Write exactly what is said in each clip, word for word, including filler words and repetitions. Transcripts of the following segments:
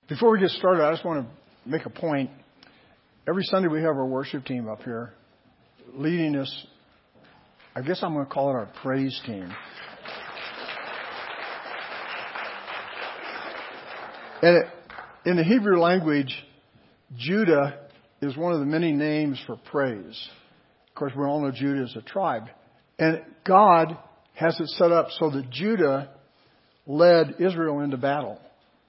Before we get started, I just want to make a point. Every Sunday we have our worship team up here leading us. I guess I'm going to call it our praise team. And in the Hebrew language, Judah is one of the many names for praise. Of course, we all know Judah is a tribe. And God has it set up so that Judah led Israel into battle.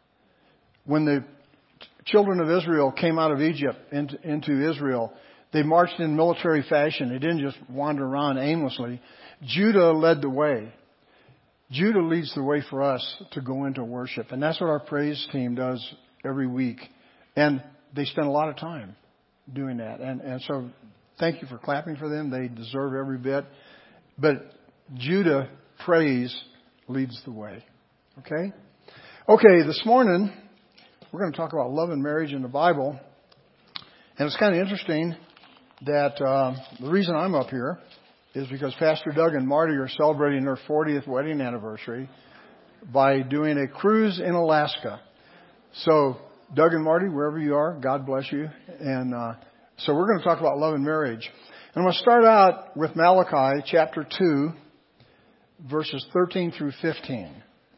When the children of Israel came out of Egypt into, into Israel, they marched in military fashion. They didn't just wander around aimlessly. Judah led the way. Judah leads the way for us to go into worship. And that's what our praise team does every week. And they spend a lot of time doing that. And, and so thank you for clapping for them. They deserve every bit. But Judah praise leads the way. Okay? Okay, this morning we're going to talk about love and marriage in the Bible. And it's kind of interesting that uh, the reason I'm up here is because Pastor Doug and Marty are celebrating their fortieth wedding anniversary by doing a cruise in Alaska. So, Doug and Marty, wherever you are, God bless you. And uh, so we're going to talk about love and marriage. And I'm going to start out with Malachi chapter two, verses thirteen through fifteen.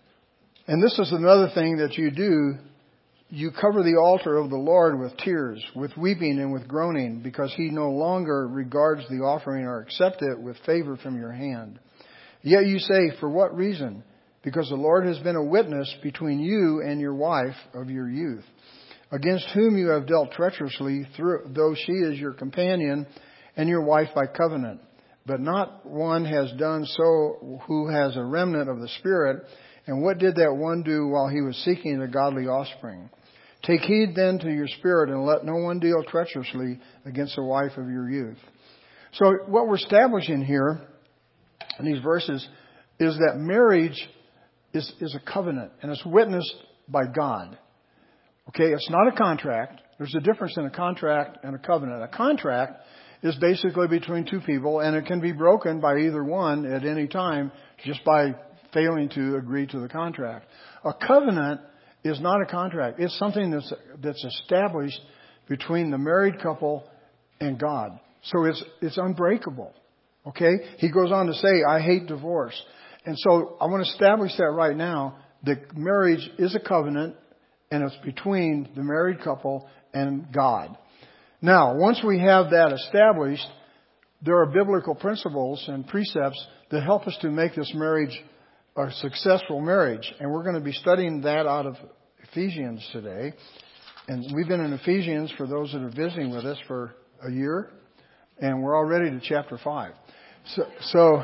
And this is another thing that you do. You cover the altar of the Lord with tears, with weeping and with groaning, because he no longer regards the offering or accepts it with favor from your hand. Yet you say, for what reason? Because the Lord has been a witness between you and your wife of your youth, against whom you have dealt treacherously, through, though she is your companion and your wife by covenant. But not one has done so who has a remnant of the Spirit. And what did that one do while he was seeking a godly offspring? Take heed then to your spirit, and let no one deal treacherously against the wife of your youth. So what we're establishing here in these verses is that marriage is, is a covenant, and it's witnessed by God. Okay, it's not a contract. There's a difference in a contract and a covenant. A contract is basically between two people, and it can be broken by either one at any time just by failing to agree to the contract. A covenant is not a contract. It's something that's that's established between the married couple and God. So it's it's unbreakable. Okay? He goes on to say, I hate divorce. And so I want to establish that right now, that marriage is a covenant, and it's between the married couple and God. Now, once we have that established, there are biblical principles and precepts that help us to make this marriage a successful marriage. And we're going to be studying that out of Ephesians today. And we've been in Ephesians, for those that are visiting with us, for a year. And we're already to chapter five. So, so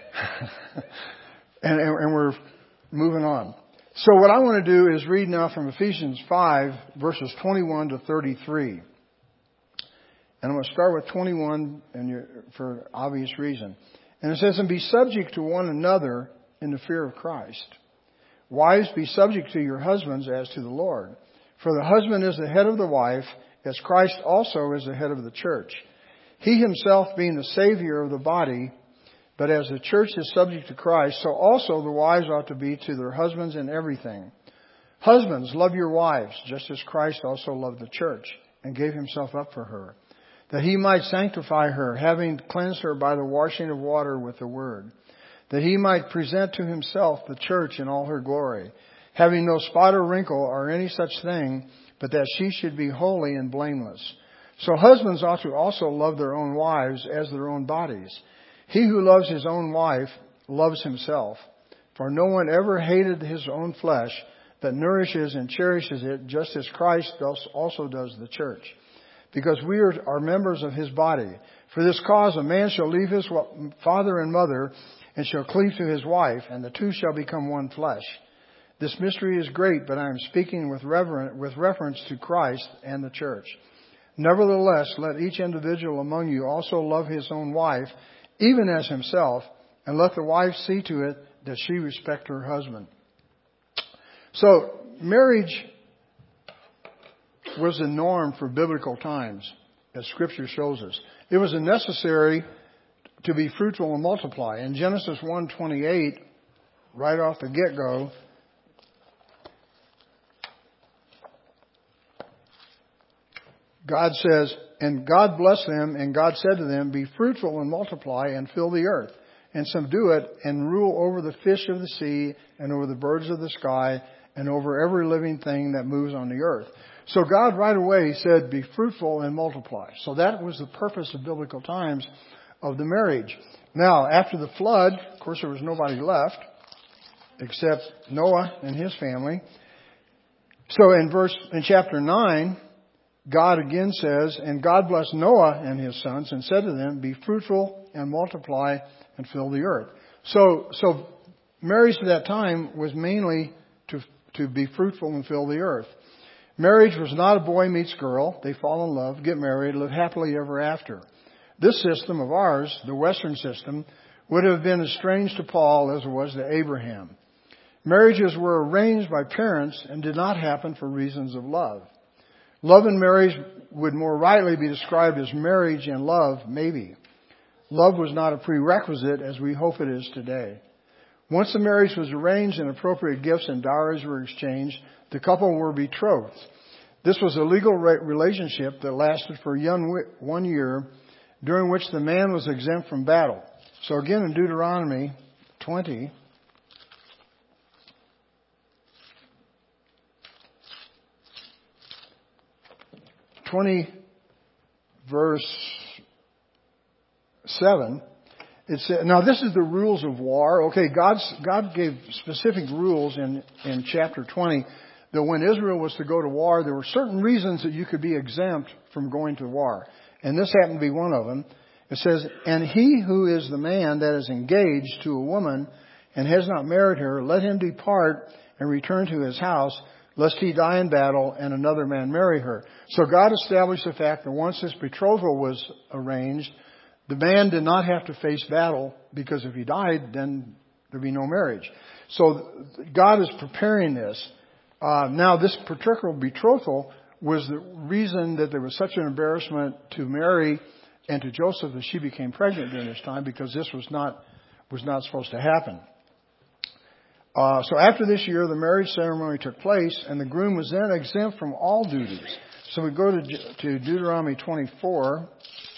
and, and we're moving on. So what I want to do is read now from Ephesians five, verses twenty-one to thirty-three. And I'm going to start with twenty-one and you're, for obvious reason. And it says, and be subject to one another in the fear of Christ. Wives, be subject to your husbands as to the Lord. For the husband is the head of the wife, as Christ also is the head of the church. He himself being the Savior of the body. But as the church is subject to Christ, so also the wives ought to be to their husbands in everything. Husbands, love your wives, just as Christ also loved the church and gave himself up for her, that he might sanctify her, having cleansed her by the washing of water with the word, that he might present to himself the church in all her glory, having no spot or wrinkle or any such thing, but that she should be holy and blameless. So husbands ought to also love their own wives as their own bodies. He who loves his own wife loves himself. For no one ever hated his own flesh, but nourishes and cherishes it, just as Christ also does the church. Because we are, are members of his body. For this cause a man shall leave his father and mother, and shall cleave to his wife, and the two shall become one flesh. This mystery is great, but I am speaking with, reverent, with reference to Christ and the church. Nevertheless, let each individual among you also love his own wife, even as himself, and let the wife see to it that she respect her husband. So, marriage was the norm for biblical times, as Scripture shows us. It was necessary to be fruitful and multiply. In Genesis one twenty-eight, right off the get-go, God says, and God blessed them, and God said to them, be fruitful and multiply and fill the earth, and subdue it, and rule over the fish of the sea, and over the birds of the sky, and over every living thing that moves on the earth. So God right away said, be fruitful and multiply. So that was the purpose of biblical times of the marriage. Now, after the flood, of course, there was nobody left except Noah and his family. So in verse, in chapter nine, God again says, and God blessed Noah and his sons and said to them, be fruitful and multiply and fill the earth. So, so marriage at that time was mainly to, to be fruitful and fill the earth. Marriage was not a boy meets girl. They fall in love, get married, live happily ever after. This system of ours, the Western system, would have been as strange to Paul as it was to Abraham. Marriages were arranged by parents and did not happen for reasons of love. Love and marriage would more rightly be described as marriage and love, maybe. Love was not a prerequisite as we hope it is today. Once the marriage was arranged and appropriate gifts and dowries were exchanged, the couple were betrothed. This was a legal relationship that lasted for one year, during which the man was exempt from battle. So again in Deuteronomy twenty, twenty verse seven, it says, now this is the rules of war. Okay, God's, God gave specific rules in, in chapter twenty that when Israel was to go to war, there were certain reasons that you could be exempt from going to war. And this happened to be one of them. It says, and he who is the man that is engaged to a woman and has not married her, let him depart and return to his house, lest he die in battle and another man marry her. So God established the fact that once this betrothal was arranged, the man did not have to face battle, because if he died, then there'd be no marriage. So God is preparing this. Uh, now this particular betrothal was the reason that there was such an embarrassment to Mary and to Joseph that she became pregnant during this time, because this was not was not supposed to happen. Uh, so after this year, the marriage ceremony took place, and the groom was then exempt from all duties. So we go to, to Deuteronomy twenty-four,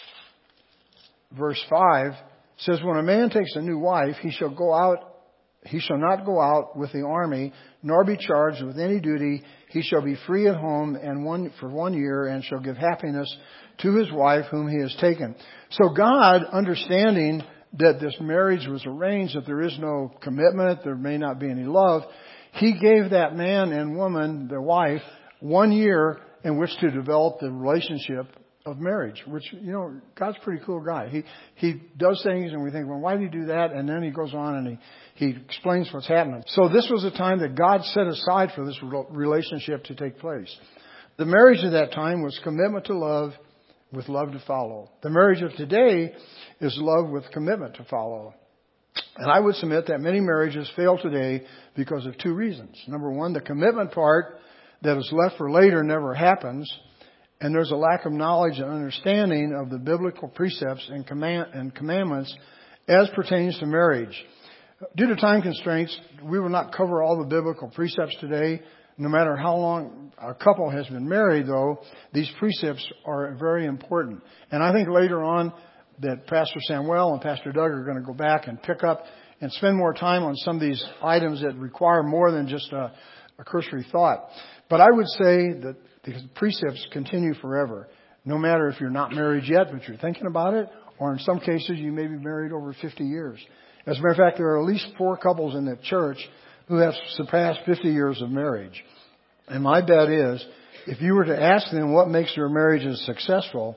verse five. It says, when a man takes a new wife, he shall go out. He shall not go out with the army, nor be charged with any duty. He shall be free at home and one for one year, and shall give happiness to his wife whom he has taken. So God, understanding that this marriage was arranged, that there is no commitment, there may not be any love, He gave that man and woman, their wife, one year in which to develop the relationship of marriage, which, you know, God's a pretty cool guy. He, he does things and we think, well, why did he do that? And then he goes on and he, he explains what's happening. So this was a time that God set aside for this relationship to take place. The marriage of that time was commitment to love with love to follow. The marriage of today is love with commitment to follow. And I would submit that many marriages fail today because of two reasons. Number one, the commitment part that is left for later never happens. And there's a lack of knowledge and understanding of the biblical precepts and command and commandments as pertains to marriage. Due to time constraints, we will not cover all the biblical precepts today. No matter how long a couple has been married, though, these precepts are very important. And I think later on that Pastor Samuel and Pastor Doug are going to go back and pick up and spend more time on some of these items that require more than just a, a cursory thought. But I would say that the precepts continue forever, no matter if you're not married yet, but you're thinking about it, or in some cases you may be married over fifty years. As a matter of fact, there are at least four couples in the church who have surpassed fifty years of marriage. And my bet is, if you were to ask them what makes their marriages successful,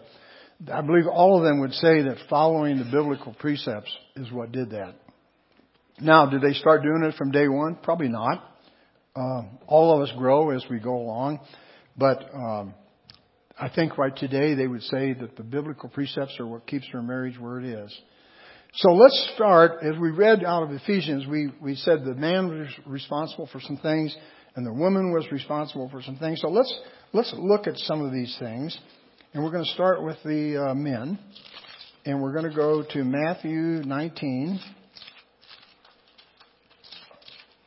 I believe all of them would say that following the biblical precepts is what did that. Now, did they start doing it from day one? Probably not. Um, all of us grow as we go along. But um, I think right today they would say that the biblical precepts are what keeps their marriage where it is. So let's start. As we read out of Ephesians, we, we said the man was responsible for some things and the woman was responsible for some things. So let's let's look at some of these things. And we're going to start with the uh, men. And we're going to go to Matthew nineteen,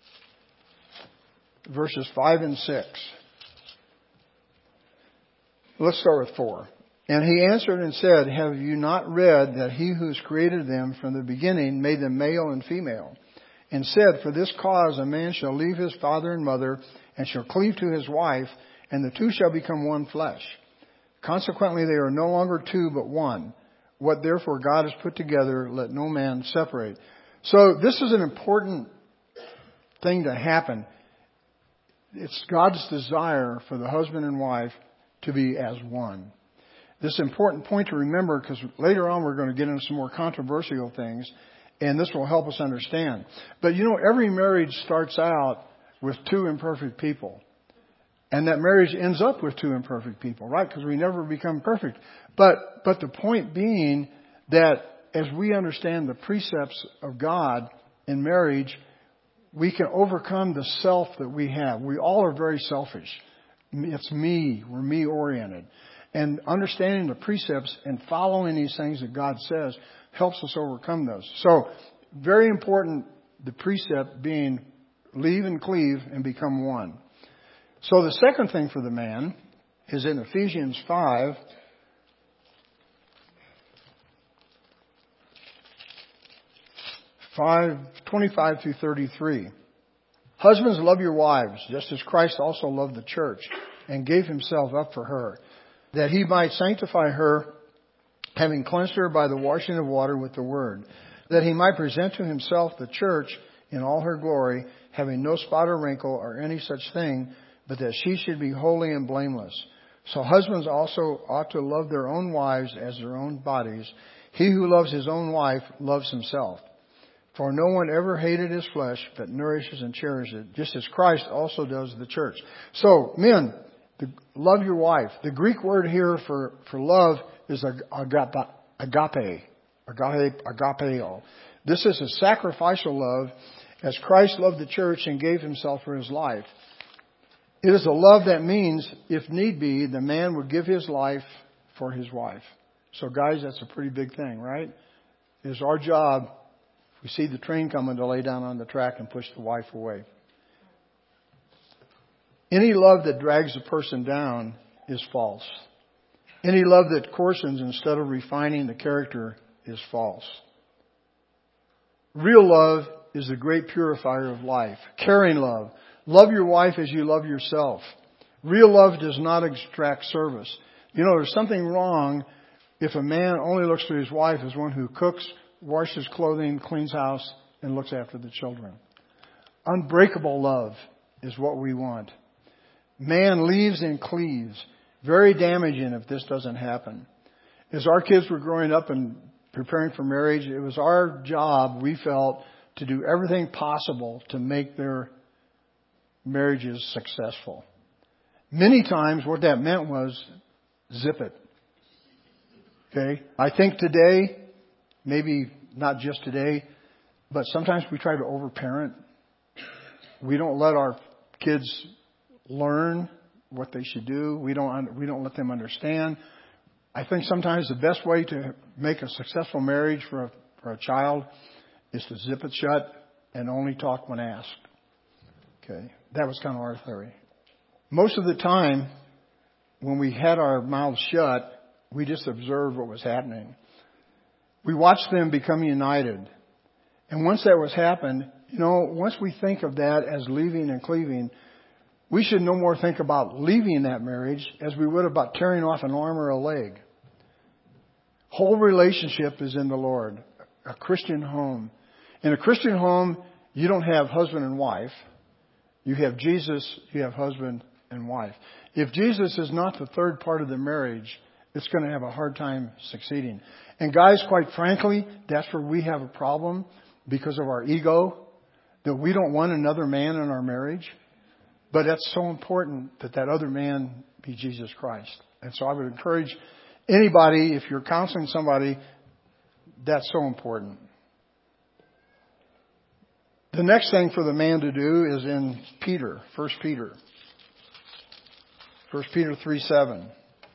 verses five and six. Let's start with four. And he answered and said, have you not read that he who has created them from the beginning made them male and female? And said, for this cause a man shall leave his father and mother and shall cleave to his wife, and the two shall become one flesh. Consequently, they are no longer two, but one. What therefore God has put together, let no man separate. So this is an important thing to happen. It's God's desire for the husband and wife to be as one. This is an important point to remember because later on we're going to get into some more controversial things, and this will help us understand. But you know, every marriage starts out with two imperfect people. And that marriage ends up with two imperfect people, right? Because we never become perfect. But, but the point being that as we understand the precepts of God in marriage, we can overcome the self that we have. We all are very selfish. It's me. We're me oriented. And understanding the precepts and following these things that God says helps us overcome those. So, very important, the precept being leave and cleave and become one. So the second thing for the man is in Ephesians five, five, twenty-five through thirty-three. Husbands, love your wives, just as Christ also loved the church and gave himself up for her, that he might sanctify her, having cleansed her by the washing of water with the word, that he might present to himself the church in all her glory, having no spot or wrinkle or any such thing, but that she should be holy and blameless. So husbands also ought to love their own wives as their own bodies. He who loves his own wife loves himself. For no one ever hated his flesh, but nourishes and cherishes it, just as Christ also does the church. So, men, the, love your wife. The Greek word here for, for love is agape, agape, agape, agapeo. This is a sacrificial love, as Christ loved the church and gave himself for his life. It is a love that means, if need be, the man would give his life for his wife. So guys, that's a pretty big thing, right? It is our job, if we see the train coming, to lay down on the track and push the wife away. Any love that drags a person down is false. Any love that coarsens instead of refining the character is false. Real love is the great purifier of life. Caring love. Love your wife as you love yourself. Real love does not extract service. You know, there's something wrong if a man only looks to his wife as one who cooks, washes clothing, cleans house, and looks after the children. Unbreakable love is what we want. Man leaves and cleaves. Very damaging if this doesn't happen. As our kids were growing up and preparing for marriage, it was our job, we felt, to do everything possible to make their marriages successful. Many times what that meant was zip it. Okay? I think today, maybe not just today, but sometimes we try to overparent. We don't let our kids learn what they should do. We don't we don't let them understand. I think sometimes the best way to make a successful marriage for a, for a child is to zip it shut and only talk when asked. Okay, that was kind of our theory. Most of the time, when we had our mouths shut, we just observed what was happening. We watched them become united. And once that was happened, you know, once we think of that as leaving and cleaving, we should no more think about leaving that marriage as we would about tearing off an arm or a leg. Whole relationship is in the Lord. A Christian home. In a Christian home, you don't have husband and wife. You have Jesus, you have husband and wife. If Jesus is not the third part of the marriage, it's going to have a hard time succeeding. And guys, quite frankly, that's where we have a problem because of our ego, that we don't want another man in our marriage. But that's so important that that other man be Jesus Christ. And so I would encourage anybody, if you're counseling somebody, that's so important. The next thing for the man to do is in Peter, First Peter. First Peter three seven.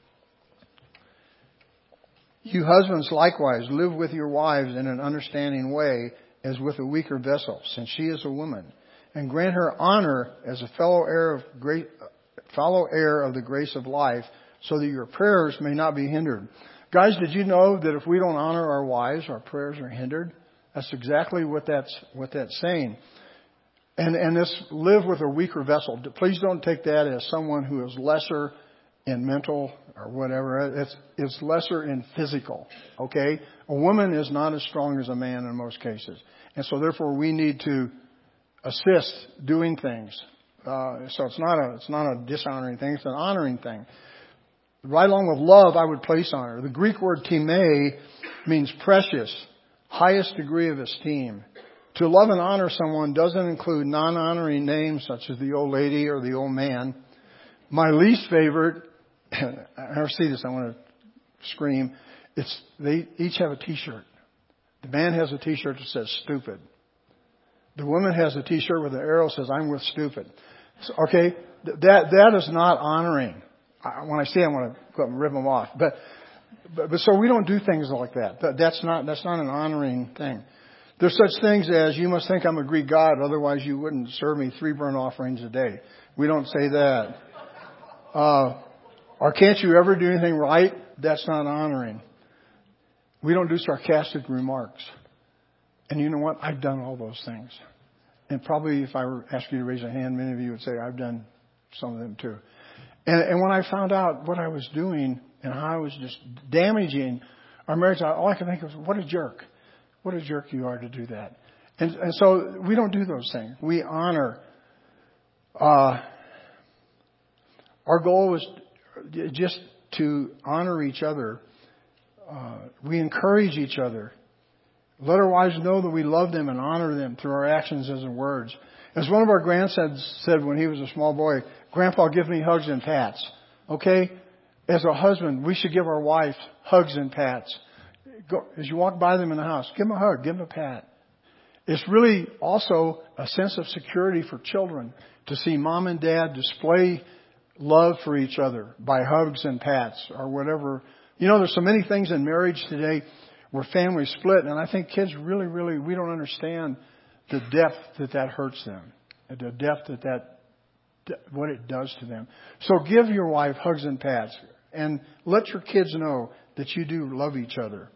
You husbands likewise live with your wives in an understanding way as with a weaker vessel, since she is a woman, and grant her honor as a fellow heir of great, fellow heir of the grace of life, so that your prayers may not be hindered. Guys, did you know that if we don't honor our wives, our prayers are hindered? That's exactly what that's what that's saying. And and this live with a weaker vessel. Please don't take that as someone who is lesser in mental or whatever. It's it's lesser in physical. Okay, a woman is not as strong as a man in most cases, and so therefore we need to assist doing things. Uh, so it's not a it's not a dishonoring thing. It's an honoring thing. Right along with love, I would place honor. The Greek word time means precious, highest degree of esteem. To love and honor someone doesn't include non-honoring names such as the old lady or the old man. My least favorite, I never see this, I want to scream, it's they each have a t-shirt. The man has a t-shirt that says stupid. The woman has a t-shirt with an arrow that says I'm with stupid. So, okay, that that is not honoring. I, when I say it, I want to go up and rip them off. But, but but so we don't do things like that. that. That's not that's not an honoring thing. There's such things as you must think I'm a Greek god, otherwise you wouldn't serve me three burnt offerings a day. We don't say that. Uh, or can't you ever do anything right? That's not honoring. We don't do sarcastic remarks. And you know what? I've done all those things. And probably if I were asked you to raise a hand, many of you would say I've done some of them too. And, and when I found out what I was doing and how I was just damaging our marriage, all I could think of was, what a jerk. What a jerk you are to do that. And, and so we don't do those things. We honor. Uh, our goal is just to honor each other. Uh, we encourage each other. Let our wives know that we love them and honor them through our actions as in words. As one of our grandsons said when he was a small boy, Grandpa, give me hugs and pats. Okay? As a husband, we should give our wife hugs and pats. Go, as you walk by them in the house, give them a hug, give them a pat. It's really also a sense of security for children to see mom and dad display love for each other by hugs and pats or whatever. You know, there's so many things in marriage today where families split, and I think kids really, really, we don't understand the depth that that hurts them, the depth that that, what it does to them. So give your wife hugs and pats, and let your kids know that you do love each other.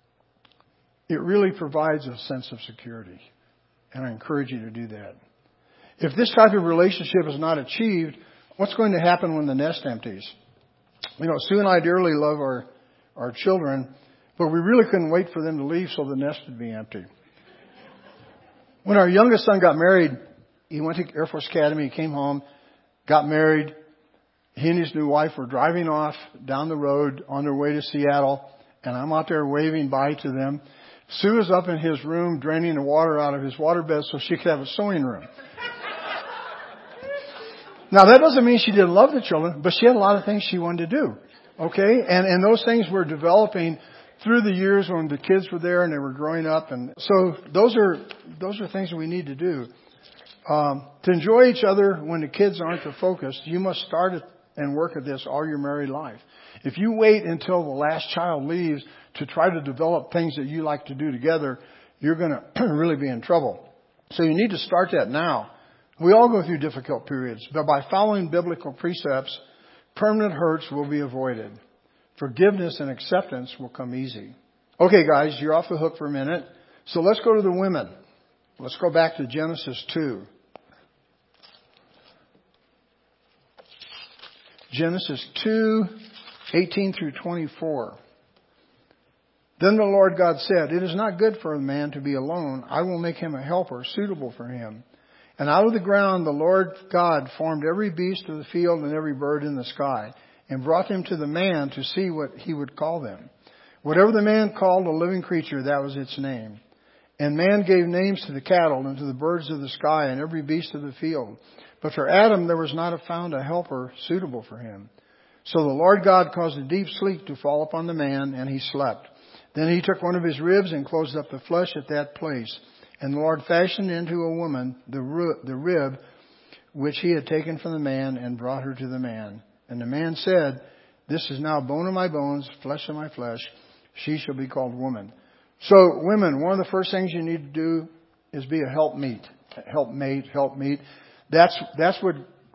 It really provides a sense of security, and I encourage you to do that. If this type of relationship is not achieved, what's going to happen when the nest empties? You know, Sue and I dearly love our, our children, but we really couldn't wait for them to leave so the nest would be empty. When our youngest son got married, he went to Air Force Academy, he came home, got married. He and his new wife were driving off down the road on their way to Seattle, and I'm out there waving bye to them. Sue is up in his room draining the water out of his waterbed so she could have a sewing room. Now, that doesn't mean she didn't love the children, but she had a lot of things she wanted to do. Okay? And, and those things were developing through the years when the kids were there and they were growing up. And so those are, those are things that we need to do. Um, to enjoy each other when the kids aren't the focus, you must start it and work at this all your married life. If you wait until the last child leaves to try to develop things that you like to do together, you're going to really be in trouble. So you need to start that now. We all go through difficult periods, but by following biblical precepts, permanent hurts will be avoided. Forgiveness and acceptance will come easy. Okay, guys, you're off the hook for a minute. So let's go to the women. Let's go back to Genesis two. Genesis two, eighteen through twenty-four. Then the Lord God said, "It is not good for a man to be alone. I will make him a helper suitable for him." And out of the ground the Lord God formed every beast of the field and every bird in the sky, and brought them to the man to see what he would call them. Whatever the man called a living creature, that was its name. And man gave names to the cattle and to the birds of the sky and every beast of the field. But for Adam there was not found a helper suitable for him. So the Lord God caused a deep sleep to fall upon the man, and he slept. Then he took one of his ribs and closed up the flesh at that place. And the Lord fashioned into a woman the rib which he had taken from the man and brought her to the man. And the man said, "This is now bone of my bones, flesh of my flesh. She shall be called woman." So women, one of the first things you need to do is be a helpmeet. Helpmate, helpmeet. That's, that's what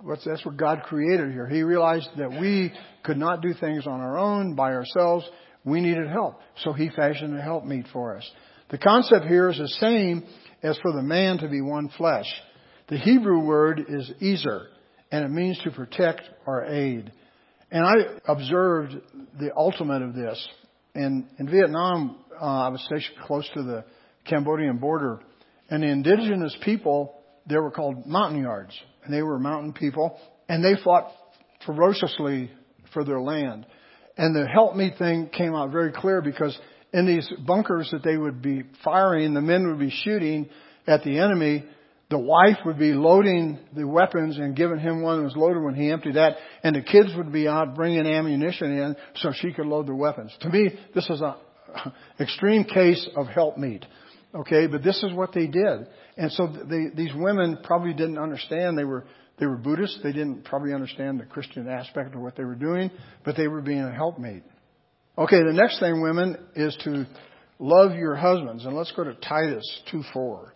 what's, that's what God created here. He realized that we could not do things on our own, by ourselves. We needed help. So He fashioned a helpmeet for us. The concept here is the same as for the man to be one flesh. The Hebrew word is ezer, and it means to protect or aid. And I observed the ultimate of this. In, in Vietnam, uh, I was stationed close to the Cambodian border, and the indigenous people, they were called Montagnards, and they were mountain people, and they fought ferociously for their land. And the helpmeet thing came out very clear, because in these bunkers that they would be firing, the men would be shooting at the enemy. The wife would be loading the weapons and giving him one that was loaded when he emptied that. And the kids would be out bringing ammunition in so she could load the weapons. To me, this is an extreme case of helpmeet. Okay, but this is what they did. And so they, these women probably didn't understand. They were they were Buddhists. They didn't probably understand the Christian aspect of what they were doing, but they were being a helpmeet. Okay, the next thing, women, is to love your husbands. And let's go to Titus two four.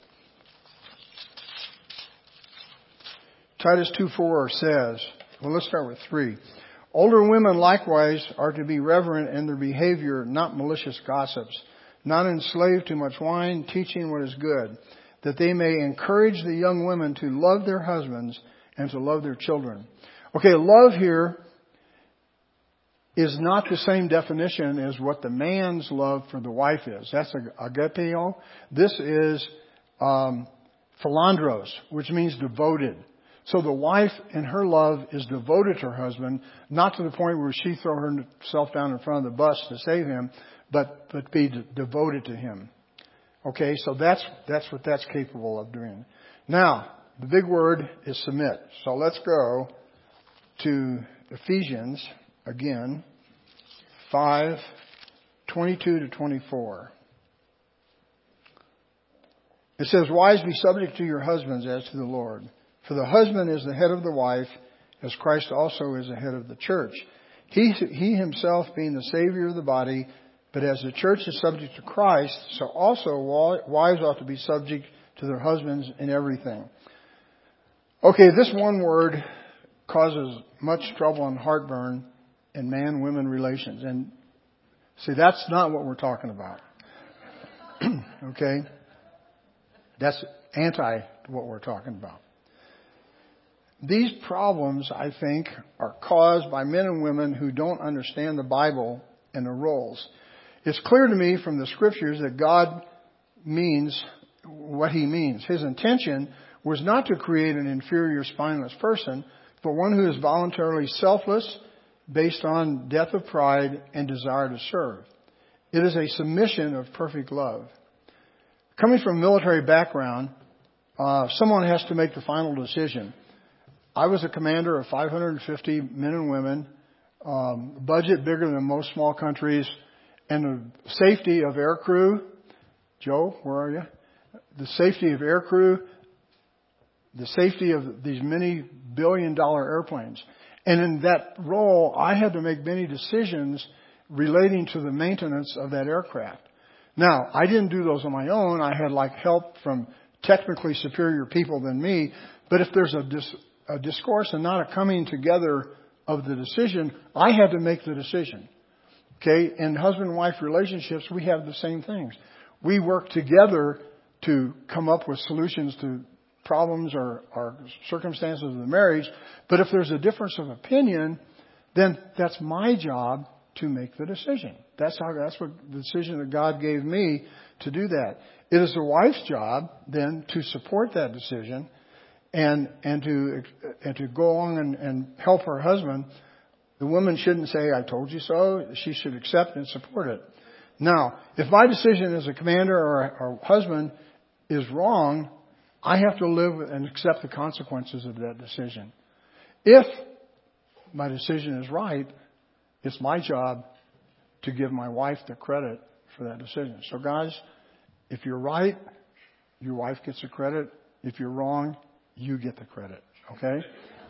Titus two four says, well, let's start with three. Older women likewise are to be reverent in their behavior, not malicious gossips, not enslaved to much wine, teaching what is good, that they may encourage the young women to love their husbands and to love their children. Okay, love here is not the same definition as what the man's love for the wife is. That's agapeo. This is um, philandros, which means devoted. So the wife in her love is devoted to her husband, not to the point where she throw herself down in front of the bus to save him, but but be de- devoted to him. Okay, so that's that's what that's capable of doing. Now, the big word is submit. So let's go to Ephesians again, five twenty-two to twenty-four. It says, "Wives, be subject to your husbands as to the Lord. For the husband is the head of the wife, as Christ also is the head of the church. He, he himself being the Savior of the body, but as the church is subject to Christ, so also wives ought to be subject to their husbands in everything." Okay, this one word causes much trouble and heartburn in man-women relations. And see, that's not what we're talking about. Okay? That's anti what we're talking about. These problems, I think, are caused by men and women who don't understand the Bible and the roles. It's clear to me from the scriptures that God means what He means. His intention was not to create an inferior, spineless person, but one who is voluntarily selfless, based on death of pride and desire to serve. It is a submission of perfect love. Coming from a military background, uh, someone has to make the final decision. I was a commander of five hundred fifty men and women, um, budget bigger than most small countries, and the safety of air crew. Joe, where are you? The safety of air crew, the safety of these many billion dollar airplanes. And in that role, I had to make many decisions relating to the maintenance of that aircraft. Now, I didn't do those on my own. I had like help from technically superior people than me. But if there's a dis- a discourse and not a coming together of the decision, I had to make the decision. Okay? In husband and wife relationships, we have the same things. We work together to come up with solutions to problems or, or circumstances of the marriage. But if there's a difference of opinion, then that's my job to make the decision. That's how, that's what the decision that God gave me to do that. It is the wife's job then to support that decision and and to and to go on and, and help her husband. The woman shouldn't say, "I told you so." She should accept and support it. Now, if my decision as a commander or, or husband is wrong, I have to live and accept the consequences of that decision. If my decision is right, it's my job to give my wife the credit for that decision. So guys, if you're right, your wife gets the credit. If you're wrong, you get the credit. Okay?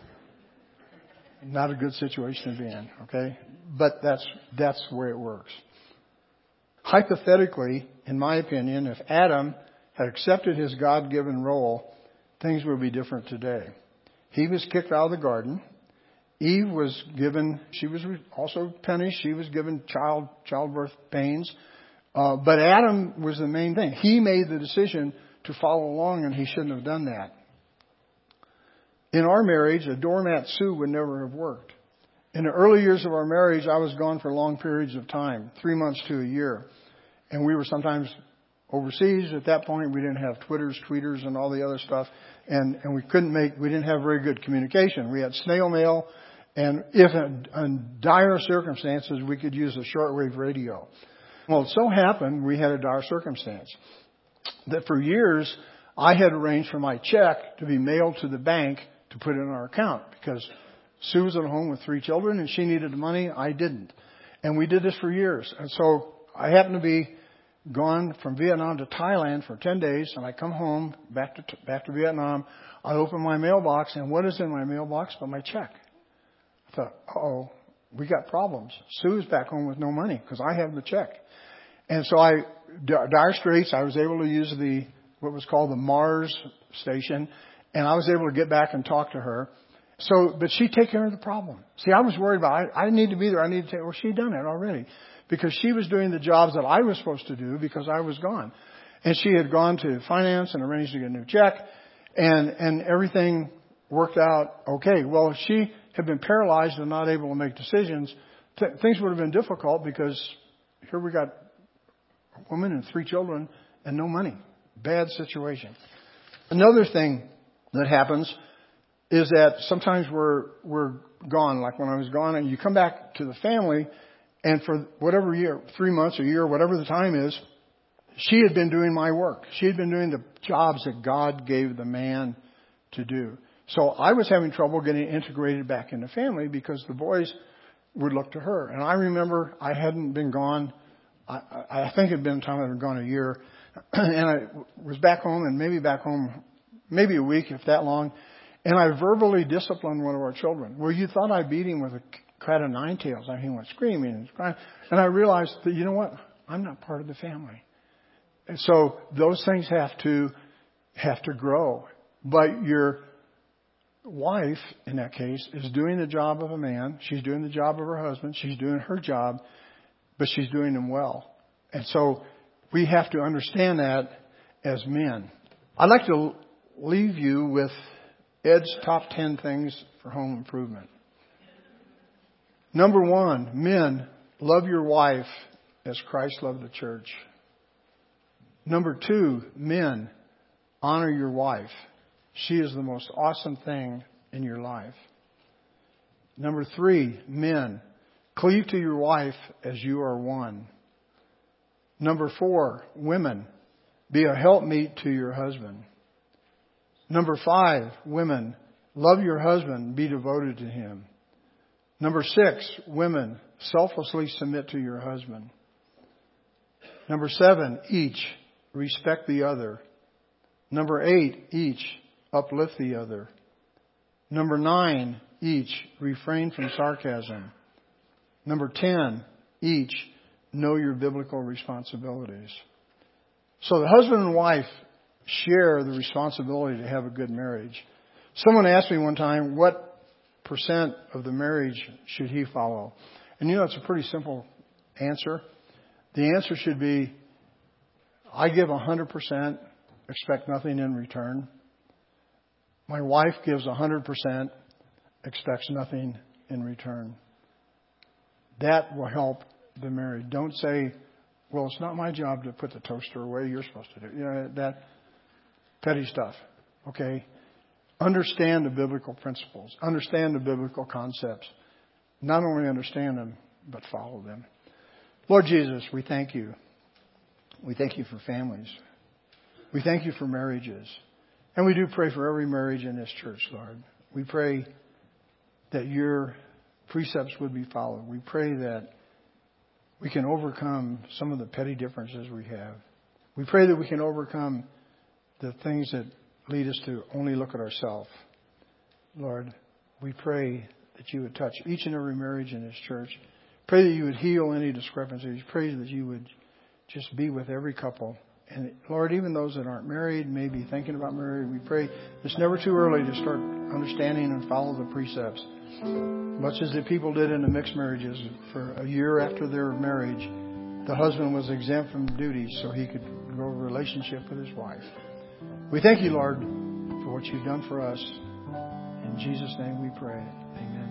Not a good situation to be in. Okay? But that's, that's the way it works. Hypothetically, in my opinion, if Adam had accepted his God-given role, things would be different today. He was kicked out of the garden. Eve was given, she was also punished. She was given child childbirth pains. Uh, but Adam was the main thing. He made the decision to follow along, and he shouldn't have done that. In our marriage, a doormat Sue would never have worked. In the early years of our marriage, I was gone for long periods of time, three months to a year. And we were sometimes overseas. At that point, we didn't have Twitters, tweeters, and all the other stuff. And, and we couldn't make, we didn't have very good communication. We had snail mail. And if in, in dire circumstances, we could use a shortwave radio. Well, it so happened we had a dire circumstance that for years I had arranged for my check to be mailed to the bank to put in our account because Sue was at home with three children and she needed the money. I didn't. And we did this for years. And so I happened to be gone from Vietnam to Thailand for ten days, and I come home back to back to Vietnam. I open my mailbox, and what is in my mailbox but my check? I thought, uh-oh, we got problems. Sue's back home with no money because I have the check. And so I, dire straits, I was able to use the, what was called the Mars station, and I was able to get back and talk to her. So, but she'd take care of the problem. See, I was worried about, I, I need to be there. I need to take, well, she'd done it already because she was doing the jobs that I was supposed to do because I was gone. And she had gone to finance and arranged to get a new check, and, and everything worked out okay. Well, if she had been paralyzed and not able to make decisions, th- things would have been difficult because here we got a woman and three children and no money. Bad situation. Another thing that happens is that sometimes we're, we're gone, like when I was gone, and you come back to the family, and for whatever year, three months, a year, whatever the time is, she had been doing my work. She had been doing the jobs that God gave the man to do. So I was having trouble getting integrated back in the family because the boys would look to her. And I remember I hadn't been gone, I, I think it had been a time I had gone a year, and I was back home, and maybe back home, maybe a week, if that long, and I verbally disciplined one of our children. Well, you thought I beat him with a cat of nine tails. I mean, he went screaming and crying. And I realized that, you know what? I'm not part of the family. And so those things have to, have to grow. But your wife, in that case, is doing the job of a man. She's doing the job of her husband. She's doing her job, but she's doing them well. And so we have to understand that as men. I'd like to leave you with Ed's top ten things for home improvement. Number one, men, love your wife as Christ loved the church. Number two, men, honor your wife. She is the most awesome thing in your life. Number three, men, cleave to your wife as you are one. Number four, women, be a helpmeet to your husband. Number five, women, love your husband, be devoted to him. Number six, women, selflessly submit to your husband. Number seven, each, respect the other. Number eight, each, uplift the other. Number nine, each, refrain from sarcasm. Number ten, each, know your biblical responsibilities. So the husband and wife share the responsibility to have a good marriage. Someone asked me one time, what percent of the marriage should he follow? And you know, it's a pretty simple answer. The answer should be, I give one hundred percent, expect nothing in return. My wife gives one hundred percent, expects nothing in return. That will help the marriage. Don't say, well, it's not my job to put the toaster away. You're supposed to do it. You know, that petty stuff. Okay? Understand the biblical principles. Understand the biblical concepts. Not only understand them, but follow them. Lord Jesus, we thank you. We thank you for families. We thank you for marriages. And we do pray for every marriage in this church, Lord. We pray that your precepts would be followed. We pray that we can overcome some of the petty differences we have. We pray that we can overcome the things that lead us to only look at ourselves. Lord, we pray that you would touch each and every marriage in this church. Pray that you would heal any discrepancies. Pray that you would just be with every couple And Lord, even those that aren't married, maybe thinking about marriage, we pray it's never too early to start understanding and follow the precepts. Much as the people did in the mixed marriages, for a year after their marriage, the husband was exempt from duties so he could grow a relationship with his wife. We thank you, Lord, for what you've done for us. In Jesus' name we pray. Amen.